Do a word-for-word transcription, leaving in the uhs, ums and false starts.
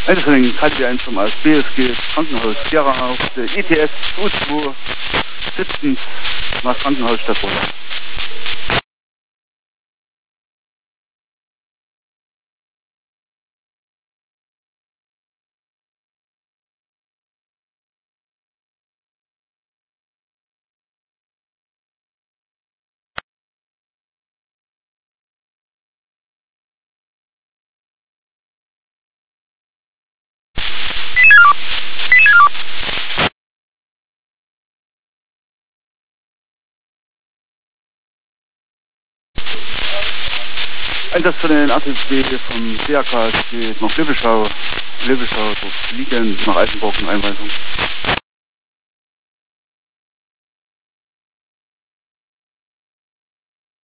Eines von den K D eins vom A S B S G, Krankenhaus Sierra auf der I T S U zwei siebzehn nach Krankenhaus Stadtbrot. Einsatz von den A T B vom D R K geht nach Lübbeschau, Lübbeschau, liegend nach Eisenburg in Einweisung.